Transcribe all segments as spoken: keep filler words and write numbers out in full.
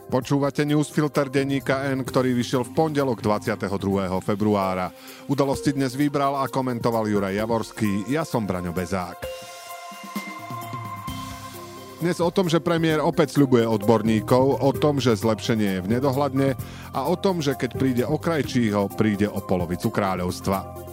Počúvate newsfilter denníka N, ktorý vyšiel v pondelok dvadsiateho druhého februára. Udalosti dnes vybral a komentoval Juraj Javorský, ja som Braňo Bezák. Dnes o tom, že premiér opäť sľubuje odborníkov, o tom, že zlepšenie je v nedohľadne a o tom, že keď príde o krajčího, príde o polovicu kráľovstva.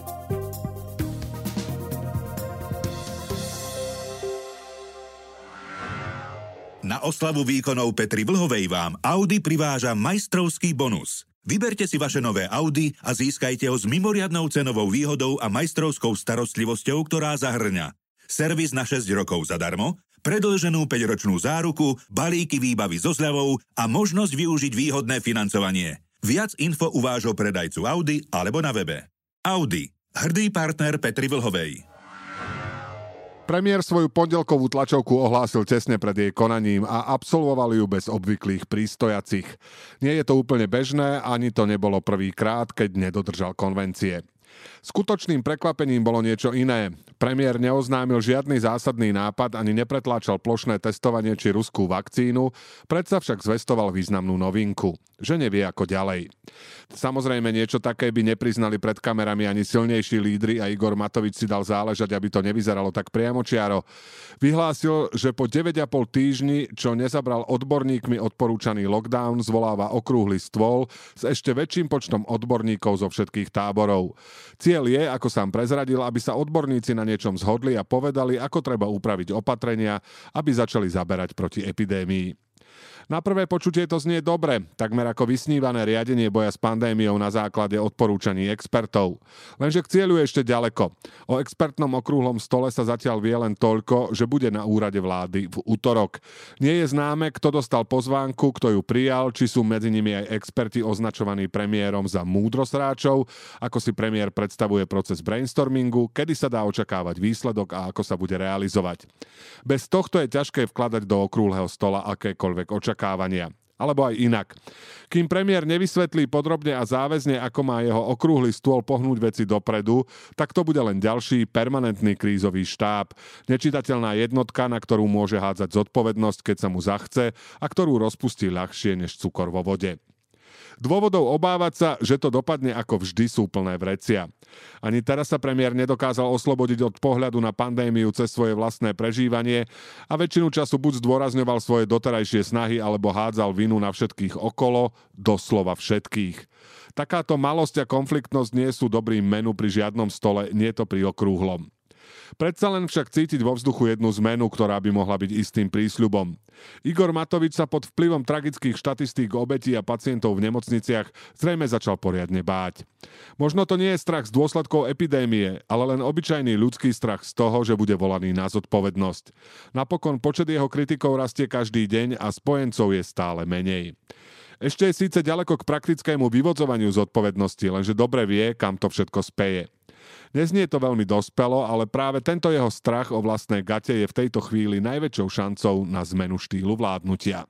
Na oslavu výkonov Petry Vlhovej vám Audi priváža majstrovský bonus. Vyberte si vaše nové Audi a získajte ho s mimoriadnou cenovou výhodou a majstrovskou starostlivosťou, ktorá zahrňa servis na šesť rokov zadarmo, predĺženú päťročnú záruku, balíky výbavy so zľavou a možnosť využiť výhodné financovanie. Viac info u vášho predajcu Audi alebo na webe. Audi, hrdý partner Petry Vlhovej. Premiér svoju pondelkovú tlačovku ohlásil tesne pred jej konaním a absolvoval ju bez obvyklých prístojacích. Nie je to úplne bežné, ani to nebolo prvýkrát, keď nedodržal konvencie. Skutočným prekvapením bolo niečo iné. Premiér neoznámil žiadny zásadný nápad ani nepretláčal plošné testovanie či ruskú vakcínu, predsa však zvestoval významnú novinku, že nevie ako ďalej. Samozrejme niečo také by nepriznali pred kamerami ani silnejší lídri a Igor Matovič si dal záležať, aby to nevyzeralo tak priamočiaro. Vyhlásil, že po deväť a pol týždni, čo nezabral odborníkmi odporúčaný lockdown, zvoláva okrúhly stôl s ešte väčším počtom odborníkov zo všetkých táborov. Cieľ je, ako sám prezradil, aby sa odborníci na niečom zhodli a povedali, ako treba upraviť opatrenia, aby začali zaberať proti epidémii. Na prvé počutie to znie dobre, takmer ako vysnívané riadenie boja s pandémiou na základe odporúčaní expertov. Lenže k cieľu je ešte ďaleko. O expertnom okrúhlom stole sa zatiaľ vie len toľko, že bude na úrade vlády v utorok. Nie je známe, kto dostal pozvánku, kto ju prijal, či sú medzi nimi aj experti označovaní premiérom za múdrosráčov, ako si premiér predstavuje proces brainstormingu, kedy sa dá očakávať výsledok a ako sa bude realizovať. Bez tohto je ťažké vkladať do okrúhleho stola akékoľvek očakávania. Očakávania. Alebo aj inak. Kým premiér nevysvetlí podrobne a záväzne, ako má jeho okrúhly stôl pohnúť veci dopredu, tak to bude len ďalší permanentný krízový štáb. Nečitateľná jednotka, na ktorú môže hádzať zodpovednosť, keď sa mu zachce a ktorú rozpustí ľahšie než cukor vo vode. Dôvodov obávať sa, že to dopadne ako vždy, sú plné vrecia. Ani teraz sa premiér nedokázal oslobodiť od pohľadu na pandémiu cez svoje vlastné prežívanie a väčšinu času buď zdôrazňoval svoje doterajšie snahy alebo hádzal vinu na všetkých okolo, doslova všetkých. Takáto malosť a konfliktnosť nie sú dobrým menu pri žiadnom stole, nie to pri okrúhlom. Predsa len však cítiť vo vzduchu jednu zmenu, ktorá by mohla byť istým prísľubom. Igor Matovič sa pod vplyvom tragických štatistík obetí a pacientov v nemocniciach zrejme začal poriadne báť. Možno to nie je strach z dôsledkov epidémie, ale len obyčajný ľudský strach z toho, že bude volaný na zodpovednosť. Napokon počet jeho kritikov rastie každý deň a spojencov je stále menej. Ešte je síce ďaleko k praktickému vyvodzovaniu zodpovednosti, lenže dobre vie, kam to všetko speje. Neznie to veľmi dospelo, ale práve tento jeho strach o vlastné gate je v tejto chvíli najväčšou šancou na zmenu štýlu vládnutia.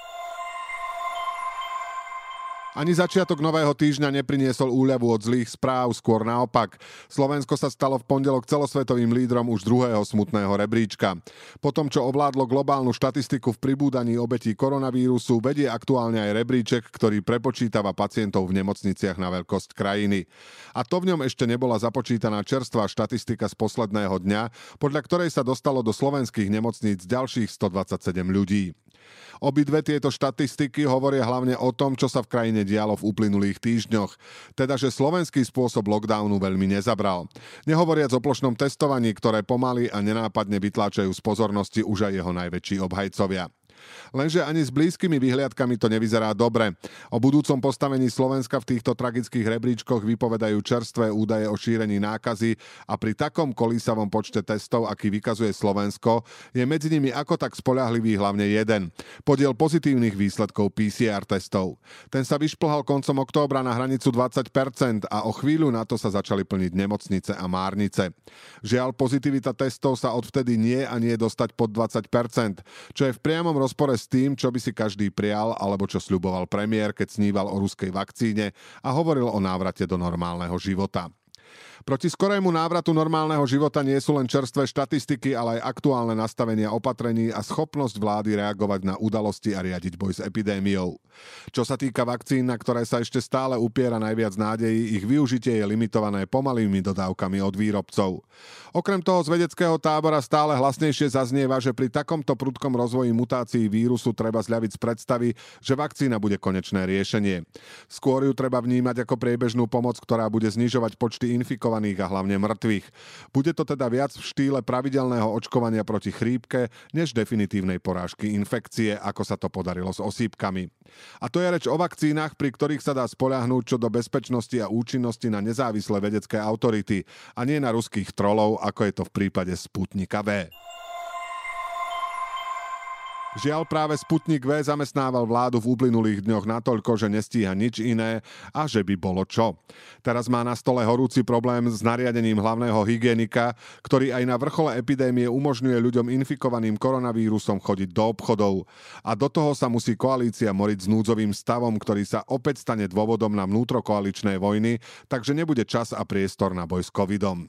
Ani začiatok nového týždňa nepriniesol úľavu od zlých správ, skôr naopak. Slovensko sa stalo v pondelok celosvetovým lídrom už druhého smutného rebríčka. Po tom, čo ovládlo globálnu štatistiku v pribúdaní obetí koronavírusu, vedie aktuálne aj rebríček, ktorý prepočítava pacientov v nemocniciach na veľkosť krajiny. A to v ňom ešte nebola započítaná čerstvá štatistika z posledného dňa, podľa ktorej sa dostalo do slovenských nemocníc ďalších stodvadsaťsedem ľudí. Obidve tieto štatistiky hovoria hlavne o tom, čo sa v krajine dialo v uplynulých týždňoch. Teda, že slovenský spôsob lockdownu veľmi nezabral. Nehovoriac o plošnom testovaní, ktoré pomaly a nenápadne vytláčajú z pozornosti už aj jeho najväčší obhajcovia. Lenže ani s blízkymi vyhliadkami to nevyzerá dobre. O budúcom postavení Slovenska v týchto tragických rebríčkoch vypovedajú čerstvé údaje o šírení nákazy a pri takom kolísavom počte testov, aký vykazuje Slovensko, je medzi nimi ako tak spoľahlivý hlavne jeden. Podiel pozitívnych výsledkov pé cé er testov. Ten sa vyšplhal koncom októbra na hranicu dvadsať percent a o chvíľu na to sa začali plniť nemocnice a márnice. Žiaľ, pozitivita testov sa odvtedy nie a nie dostať pod dvadsať percent, čo je v priamom rozpore s tým, čo by si každý prial alebo čo sľuboval premiér, keď sníval o ruskej vakcíne a hovoril o návrate do normálneho života. Proti skorému návratu normálneho života nie sú len čerstvé štatistiky, ale aj aktuálne nastavenia opatrení a schopnosť vlády reagovať na udalosti a riadiť boj s epidémiou. Čo sa týka vakcín, na ktoré sa ešte stále upiera najviac nádejí, ich využitie je limitované pomalými dodávkami od výrobcov. Okrem toho z vedeckého tábora stále hlasnejšie zaznieva, že pri takomto prudkom rozvoji mutácií vírusu treba zľaviť z predstavy, že vakcína bude konečné riešenie. Skôr ju treba vnímať ako priebežnú pomoc, ktorá bude znižovať počty infikovaných a hlavne mŕtvych. Bude to teda viac v štýle pravidelného očkovania proti chrípke, než definitívnej porážky infekcie, ako sa to podarilo s osýpkami. A to je reč o vakcínach, pri ktorých sa dá spoľahnúť čo do bezpečnosti a účinnosti na nezávislé vedecké autority a nie na ruských trolov, ako je to v prípade Sputnika V. Žiaľ, práve Sputnik V zamestnával vládu v uplynulých dňoch natoľko, že nestíha nič iné a že by bolo čo. Teraz má na stole horúci problém s nariadením hlavného hygienika, ktorý aj na vrchole epidémie umožňuje ľuďom infikovaným koronavírusom chodiť do obchodov. A do toho sa musí koalícia moriť s núdzovým stavom, ktorý sa opäť stane dôvodom na vnútrokoaličné vojny, takže nebude čas a priestor na boj s covidom.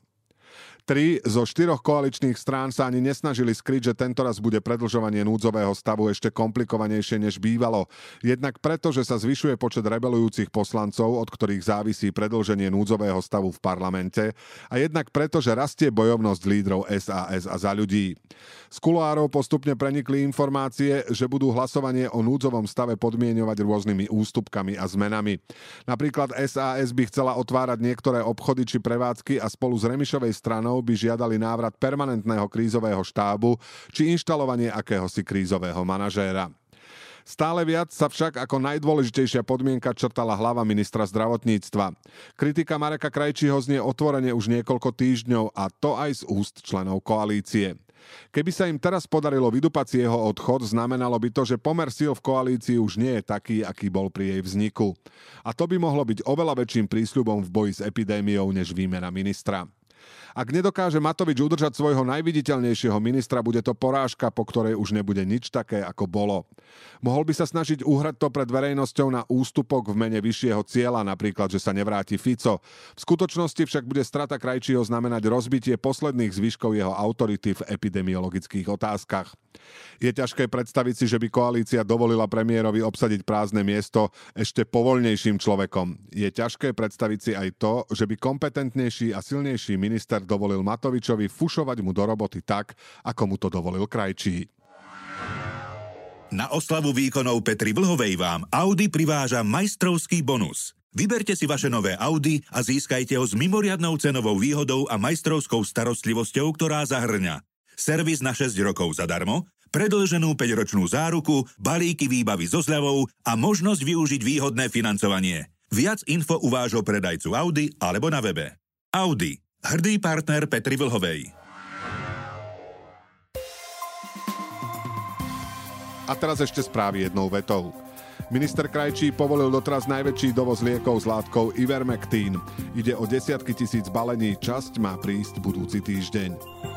Tri zo štyroch koaličných strán sa ani nesnažili skryť, že tentoraz bude predĺžovanie núdzového stavu ešte komplikovanejšie než bývalo. Jednak preto, že sa zvyšuje počet rebelujúcich poslancov, od ktorých závisí predĺženie núdzového stavu v parlamente, a jednak preto, že rastie bojovnosť lídrov es a es a Za ľudí. Z kuloárov postupne prenikli informácie, že budú hlasovanie o núdzovom stave podmieňovať rôznymi ústupkami a zmenami. Napríklad es a es by chcela otvárať niektoré obchody či prevádzky a spolu s Remišovej stranou by žiadali návrat permanentného krízového štábu či inštalovanie akéhosi krízového manažéra. Stále viac sa však ako najdôležitejšia podmienka črtala hlava ministra zdravotníctva. Kritika Mareka Krajčího znie otvorene už niekoľko týždňov, a to aj z úst členov koalície. Keby sa im teraz podarilo vydupať si jeho odchod, znamenalo by to, že pomer síl v koalícii už nie je taký, aký bol pri jej vzniku. A to by mohlo byť oveľa väčším prísľubom v boji s epidémiou než výmena ministra. Ak nedokáže Matovič udržať svojho najviditeľnejšieho ministra, bude to porážka, po ktorej už nebude nič také, ako bolo. Mohol by sa snažiť uhrať to pred verejnosťou na ústupok v mene vyššieho cieľa, napríklad, že sa nevráti Fico. V skutočnosti však bude strata Krajčího znamenať rozbitie posledných zvyškov jeho autority v epidemiologických otázkach. Je ťažké predstaviť si, že by koalícia dovolila premiérovi obsadiť prázdne miesto ešte povoľnejším človekom. Je ťažké predstaviť si aj to, že by kompetentnejší a silnejší minister dovolil Matovičovi fušovať mu do roboty tak, ako mu to dovolil Krajčí. Na oslavu výkonov Petry Vlhovej vám Audi priváža majstrovský bonus. Vyberte si vaše nové Audi a získajte ho s mimoriadnou cenovou výhodou a majstrovskou starostlivosťou, ktorá zahrňa servis na šesť rokov zadarmo, predĺženú päťročnú záruku, balíky výbavy so zľavou a možnosť využiť výhodné financovanie. Viac info u vášho predajcu Audi alebo na webe. Audi. Hrdý partner Petry Vlhovej. A teraz ešte správy jednou vetou. Minister Krajčí povolil doteraz najväčší dovoz liekov s látkou Ivermectin. Ide o desiatky tisíc balení, časť má prísť budúci týždeň.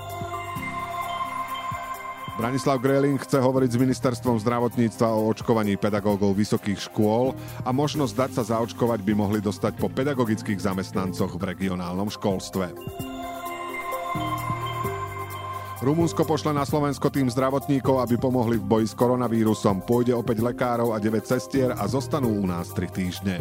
Branislav Gröling chce hovoriť s ministerstvom zdravotníctva o očkovaní pedagógov vysokých škôl a možnosť dať sa zaočkovať by mohli dostať po pedagogických zamestnancoch v regionálnom školstve. Rumunsko pošle na Slovensko tým zdravotníkov, aby pomohli v boji s koronavírusom. Pôjde opäť lekárov a deväť sestier a zostanú u nás tri týždne.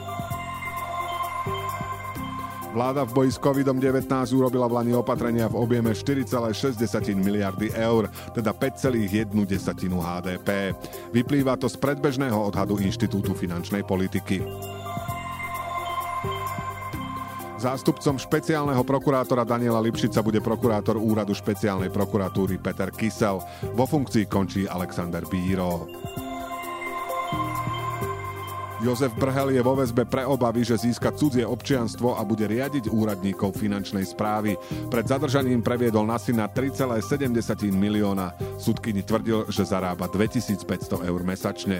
Vláda v boji s kovid devätnásť urobila v lani opatrenia v objeme štyri celé šesť miliardy eur, teda päť celá jedna há dé pé. Vyplýva to z predbežného odhadu Inštitútu finančnej politiky. Zástupcom špeciálneho prokurátora Daniela Lipšica bude prokurátor úradu špeciálnej prokuratúry Peter Kysel. Vo funkcii končí Alexander Bíró. Jozef Brhel je vo väzbe pre obavy, že získa cudzie občianstvo a bude riadiť úradníkov finančnej správy. Pred zadržaním previedol na syna tri celé sedem milióna. Sudkyni tvrdil, že zarába dvetisícpäťsto eur mesačne.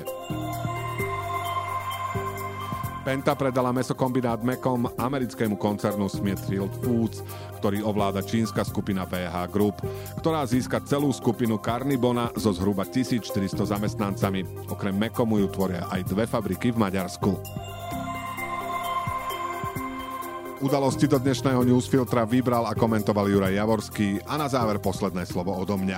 Penta predala mäsokombinát Mecom americkému koncernu Smithfield Foods, ktorý ovláda čínska skupina vé há Group, ktorá získa celú skupinu Carnibona so zhruba tisícštyristo zamestnancami. Okrem Mecomu ju tvoria aj dve fabriky v Maďarsku. Udalosti do dnešného newsfiltra vybral a komentoval Juraj Javorský a na záver posledné slovo odo mňa.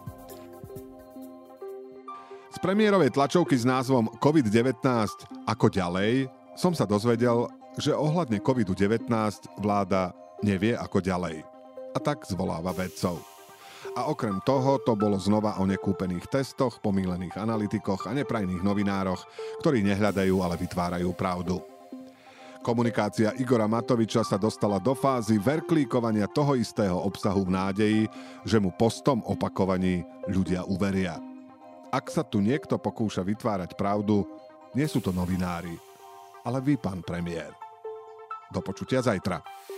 Z premiérovej tlačovky s názvom covid devätnásť ako ďalej som sa dozvedel, že ohľadne covidu devätnásť vláda nevie ako ďalej. A tak zvoláva vedcov. A okrem toho to bolo znova o nekúpených testoch, pomýlených analytikoch a neprajných novinároch, ktorí nehľadajú, ale vytvárajú pravdu. Komunikácia Igora Matoviča sa dostala do fázy verklíkovania toho istého obsahu v nádeji, že mu po stom opakovaní ľudia uveria. Ak sa tu niekto pokúša vytvárať pravdu, nie sú to novinári, ale vy, pán premiér. Do počutia zajtra.